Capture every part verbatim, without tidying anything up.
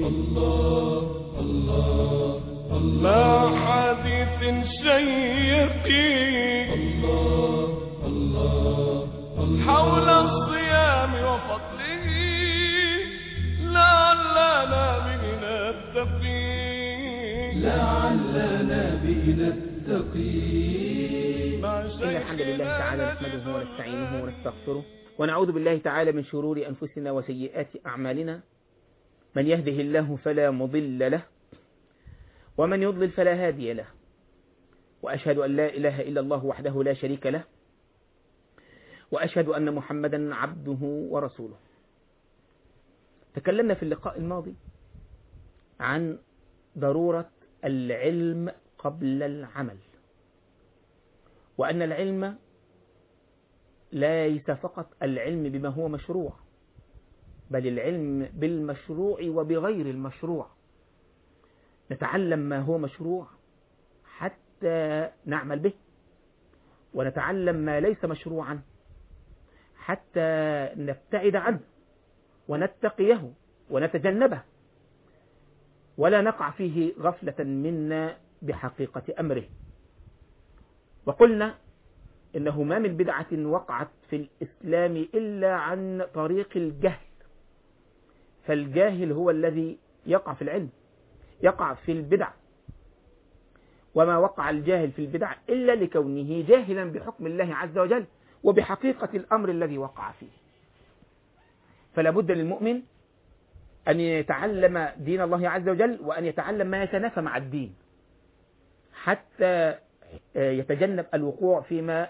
الله الله الله حديث شيق الله الله حول الصيام وفضله لعلنا به نتقي لعلنا به نتقي. إن الحمد لله تعالى نحمده ونستعينه ونستغفره ونعوذ بالله تعالى من شرور أنفسنا وسيئات أعمالنا. من يهده الله فلا مضل له ومن يضلل فلا هادي له، وأشهد أن لا إله إلا الله وحده لا شريك له، وأشهد أن محمدا عبده ورسوله. تكلمنا في اللقاء الماضي عن ضرورة العلم قبل العمل، وأن العلم ليس فقط العلم بما هو مشروع، بل العلم بالمشروع وبغير المشروع. نتعلم ما هو مشروع حتى نعمل به، ونتعلم ما ليس مشروعا حتى نبتعد عنه ونتقيه ونتجنبه، ولا نقع فيه غفلة منا بحقيقة أمره. وقلنا إنه ما من بدعة وقعت في الإسلام إلا عن طريق الجهل، فالجاهل هو الذي يقع في العلم، يقع في البدع، وما وقع الجاهل في البدع إلا لكونه جاهلا بحكم الله عز وجل وبحقيقة الأمر الذي وقع فيه. فلا بد للمؤمن أن يتعلم دين الله عز وجل، وأن يتعلم ما يتنافى مع الدين حتى يتجنب الوقوع فيما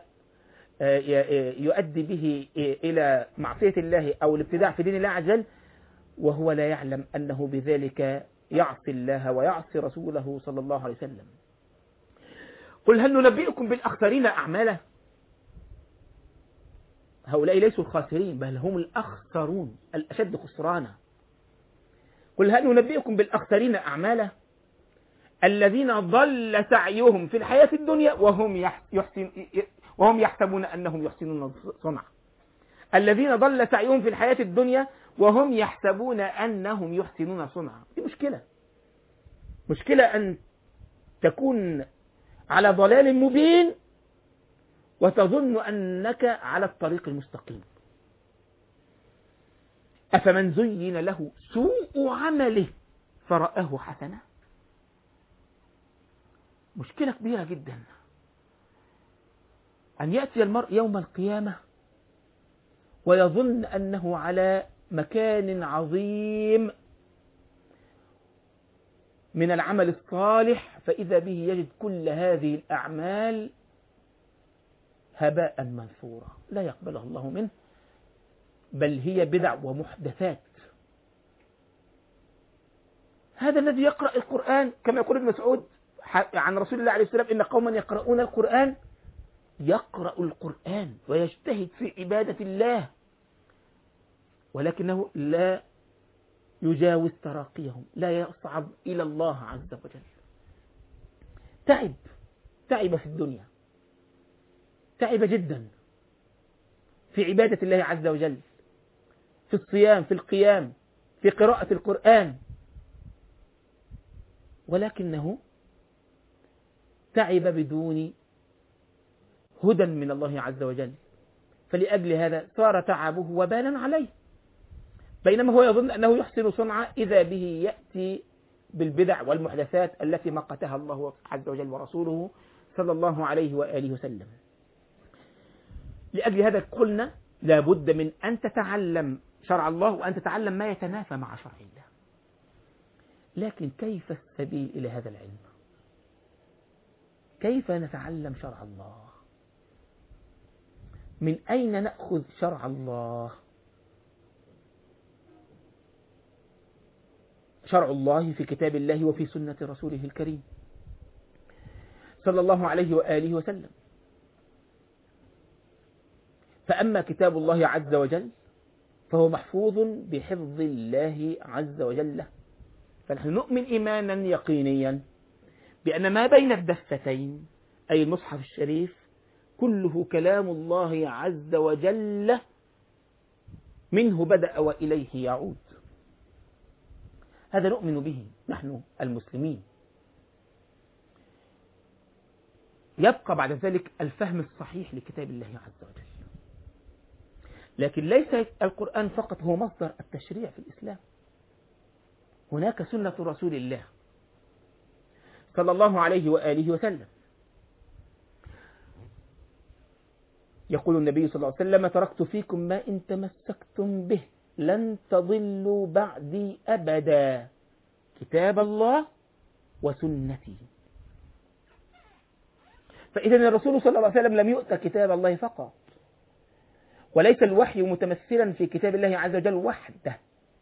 يؤدي به إلى معصية الله أو الابتداع في دين الله عز وجل، وهو لا يعلم أنه بذلك يعصي الله ويعصي رسوله صلى الله عليه وسلم. قل هل ننبئكم بالأخسرين أعمالا؟ هؤلاء ليسوا الخاسرين، بل هم الأخسرون الأشد خسرانا. قل هل ننبئكم بالأخسرين أعمالا؟ الذين ضل سعيهم في الحياة الدنيا وهم يحسن وهم يحسبون أنهم يحسنون صنعا. الذين ضل سعيهم في الحياة الدنيا وهم يحسبون أنهم يحسنون صنعا. دي مشكلة، مشكلة أن تكون على ضلال مبين وتظن أنك على الطريق المستقيم. أفمن زين له سوء عمله فرآه حسنة. مشكلة كبيرة جدا أن يأتي المرء يوم القيامة ويظن أنه على مكان عظيم من العمل الصالح، فإذا به يجد كل هذه الأعمال هباء منثورا لا يقبلها الله منه، بل هي بدع ومحدثات. هذا الذي يقرأ القرآن كما يقول ابن مسعود عن رسول الله عليه السلام: إن قوما يقرؤون القرآن، يقرأ القرآن ويجتهد في عبادة الله، ولكنه لا يجاوز تراقيهم، لا يصعد إلى الله عز وجل. تعب تعب في الدنيا، تعب جدا في عبادة الله عز وجل، في الصيام، في القيام، في قراءة القرآن، ولكنه تعب بدون هدى من الله عز وجل، فلأجل هذا صار تعبه وبالا عليه. بينما هو يظن أنه يحسن صنعا، إذا به يأتي بالبدع والمحدثات التي مقتها الله عز وجل ورسوله صلى الله عليه وآله وسلم. لأجل هذا قلنا لا بد من أن تتعلم شرع الله وأن تتعلم ما يتنافى مع شرع الله. لكن كيف السبيل إلى هذا العلم؟ كيف نتعلم شرع الله؟ من أين نأخذ شرع الله؟ شرع الله في كتاب الله وفي سنة رسوله الكريم صلى الله عليه وآله وسلم. فأما كتاب الله عز وجل فهو محفوظ بحفظ الله عز وجل، فنحن نؤمن إيمانا يقينيا بأن ما بين الدفتين أي المصحف الشريف كله كلام الله عز وجل، منه بدأ وإليه يعود. هذا نؤمن به نحن المسلمين. يبقى بعد ذلك الفهم الصحيح لكتاب الله عز وجل. لكن ليس القرآن فقط هو مصدر التشريع في الإسلام، هناك سنة رسول الله صلى الله عليه وآله وسلم. يقول النبي صلى الله عليه وسلم: تركت فيكم ما إن تمسكتم به لن تضلوا بعدي أبدا، كتاب الله وسنتي. فإذا الرسول صلى الله عليه وسلم لم يؤت كتاب الله فقط، وليس الوحي متمثلا في كتاب الله عز وجل وحده،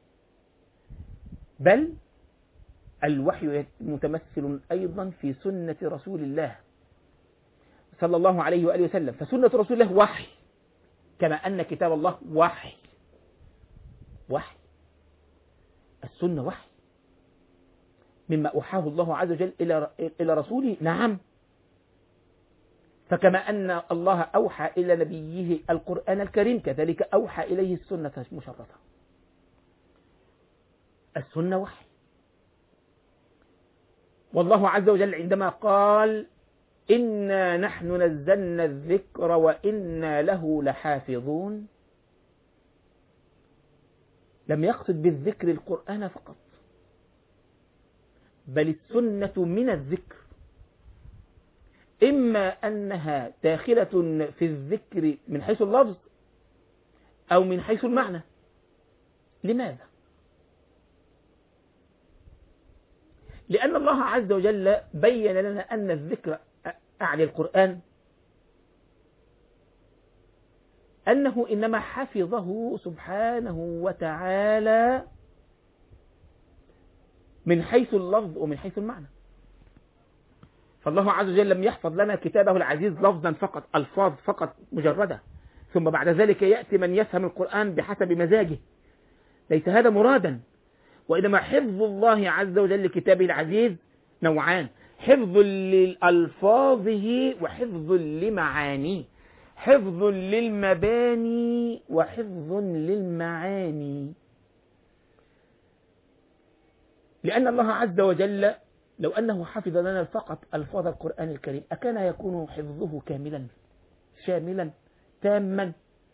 بل الوحي متمثل أيضا في سنة رسول الله صلى الله عليه وآله وسلم. فسنة رسول الله وحي، كما أن كتاب الله وحي. وحي السنة وحي مما أوحاه الله عز وجل إلى إلى رسوله، نعم. فكما أن الله أوحى إلى نبيه القرآن الكريم، كذلك أوحى إليه السنة المشرفة. السنة وحي. والله عز وجل عندما قال: إنا نحن نزلنا الذكر وإنا له لحافظون، لم يقصد بالذكر القرآن فقط، بل السنة من الذكر، إما أنها داخلة في الذكر من حيث اللفظ أو من حيث المعنى. لماذا؟ لأن الله عز وجل بين لنا أن الذكر أعني القرآن أنه إنما حفظه سبحانه وتعالى من حيث اللفظ ومن حيث المعنى. فالله عز وجل لم يحفظ لنا كتابه العزيز لفظا فقط، ألفاظ فقط مجردة، ثم بعد ذلك يأتي من يفهم القرآن بحسب مزاجه. ليس هذا مرادا، وإنما حفظ الله عز وجل لكتابه العزيز نوعان: حفظ لألفاظه وحفظ لمعانيه، حفظ للمباني وحفظ للمعاني. لأن الله عز وجل لو أنه حفظ لنا فقط ألفاظ القرآن الكريم أكان يكون حفظه كاملا شاملا تاما؟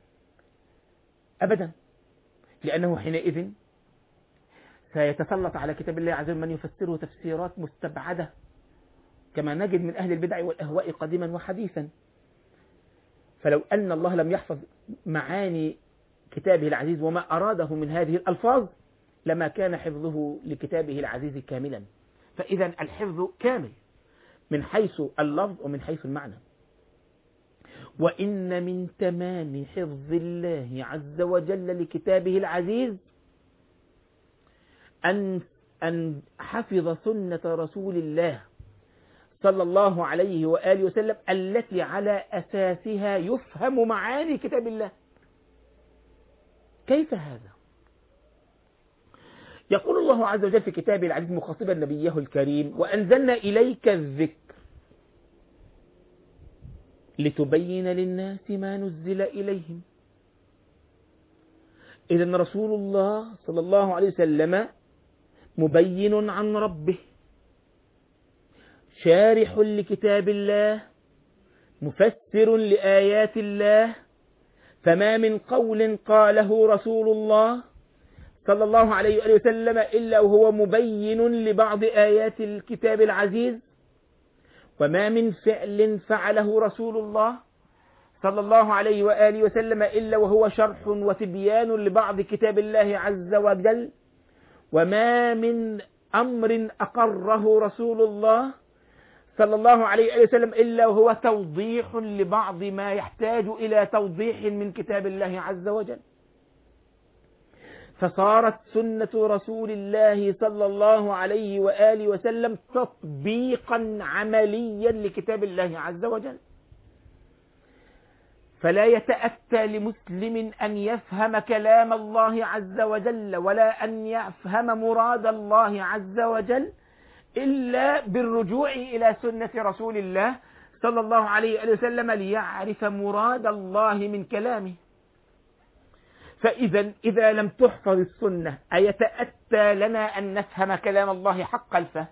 أبدا، لأنه حينئذ سيتسلط على كتاب الله عز وجل من يفسره تفسيرات مستبعدة، كما نجد من أهل البدع والأهواء قديما وحديثا. فلو أن الله لم يحفظ معاني كتابه العزيز وما أراده من هذه الألفاظ لما كان حفظه لكتابه العزيز كاملا. فإذا الحفظ كامل من حيث اللفظ ومن حيث المعنى. وإن من تمام حفظ الله عز وجل لكتابه العزيز أن أن حفظ سنة رسول الله صلى الله عليه وآله وسلم التي على أساسها يفهم معاني كتاب الله. كيف هذا؟ يقول الله عز وجل في كتابه العزيز مخاطبا نبيه الكريم: وأنزلنا إليك الذكر لتبين للناس ما نزل إليهم. إذن رسول الله صلى الله عليه وسلم مبين عن ربه، شارح لكتاب الله، مفسر لآيات الله. فما من قول قاله رسول الله صلى الله عليه وآله وسلم إلا وهو مبين لبعض آيات الكتاب العزيز، وما من فعل فعله رسول الله صلى الله عليه وآله وسلم إلا وهو شرح وتبيان لبعض كتاب الله عز وجل، وما من أمر أقره رسول الله صلى الله عليه وآله وسلم إلا وهو توضيح لبعض ما يحتاج إلى توضيح من كتاب الله عز وجل. فصارت سنة رسول الله صلى الله عليه وآله وسلم تطبيقا عمليا لكتاب الله عز وجل. فلا يتأتى لمسلم أن يفهم كلام الله عز وجل ولا أن يفهم مراد الله عز وجل إلا بالرجوع إلى سنة رسول الله صلى الله عليه وسلم ليعرف مراد الله من كلامه. فإذا إذا لم تحفظ السنة أيتأتى لنا أن نفهم كلام الله حق الفهم؟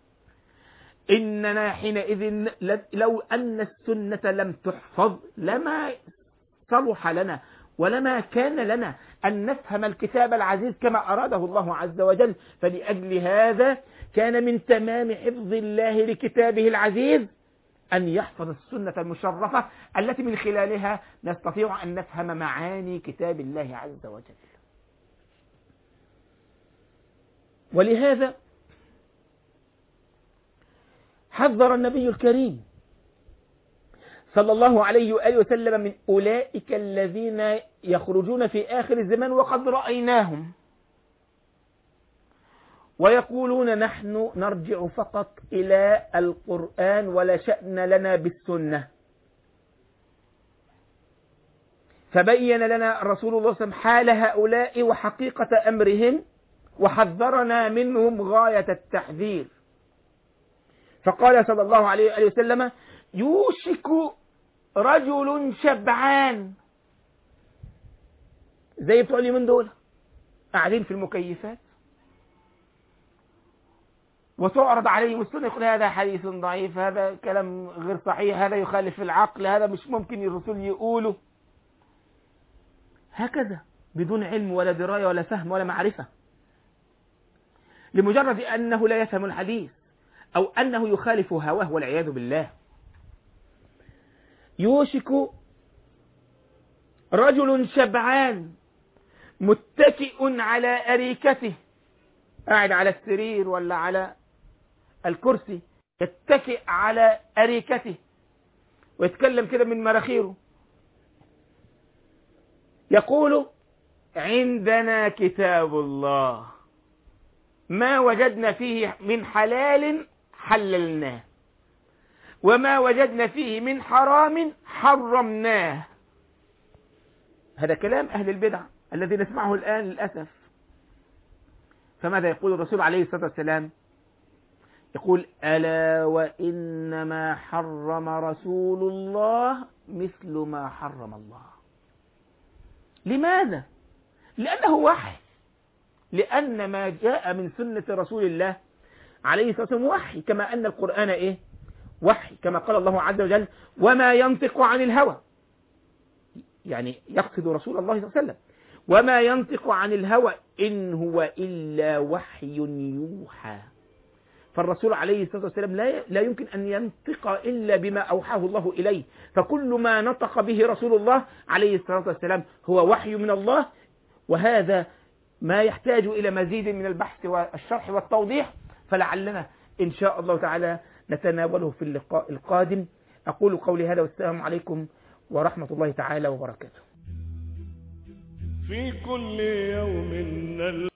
إننا حينئذ لو أن السنة لم تحفظ لما صلح لنا ولما كان لنا أن نفهم الكتاب العزيز كما أراده الله عز وجل. فلأجل هذا كان من تمام حفظ الله لكتابه العزيز أن يحفظ السنة المشرفة التي من خلالها نستطيع أن نفهم معاني كتاب الله عز وجل. ولهذا حذر النبي الكريم صلى الله عليه وآله وسلم من أولئك الذين يخرجون في آخر الزمان وقد رأيناهم ويقولون نحن نرجع فقط إلى القرآن ولا شأن لنا بالسنة. فبين لنا رسول الله صلى الله عليه وسلم حال هؤلاء وحقيقة أمرهم وحذرنا منهم غاية التحذير. فقال صلى الله عليه وآله وسلم يوشك رجل شبعان، زي بتوع اليومين دول قاعدين في المكيفات وتعرض عليهم السنة يقول هذا حديث ضعيف، هذا كلام غير صحيح، هذا يخالف العقل، هذا مش ممكن الرسول يقوله، هكذا بدون علم ولا دراية ولا فهم ولا معرفة، لمجرد أنه لا يفهم الحديث أو أنه يخالف هواه والعياذ بالله. يوشك رجل شبعان متكئ على أريكته، قاعد على السرير ولا على الكرسي يتكئ على أريكته ويتكلم كده من مراخيره يقول عندنا كتاب الله ما وجدنا فيه من حلال حللناه وما وجدنا فيه من حرام حرمناه. هذا كلام أهل البدع الذي نسمعه الآن للأسف. فماذا يقول الرسول عليه الصلاة والسلام؟ يقول ألا وإنما حرم رسول الله مثل ما حرم الله. لماذا؟ لأنه وحي، لأن ما جاء من سنة رسول الله عليه الصلاة والسلام وحي، كما أن القرآن إيه؟ وحي، كما قال الله عز وجل وما ينطق عن الهوى، يعني يقصد رسول الله صلى الله عليه وسلم، وما ينطق عن الهوى إن هو إلا وحي يوحى. فالرسول عليه الصلاة والسلام لا لا يمكن أن ينطق إلا بما أوحاه الله إليه، فكل ما نطق به رسول الله عليه الصلاة والسلام هو وحي من الله، وهذا ما يحتاج إلى مزيد من البحث والشرح والتوضيح، فلعلنا إن شاء الله تعالى نتناوله في اللقاء القادم. أقول قولي هذا والسلام عليكم ورحمة الله تعالى وبركاته. في كل يوم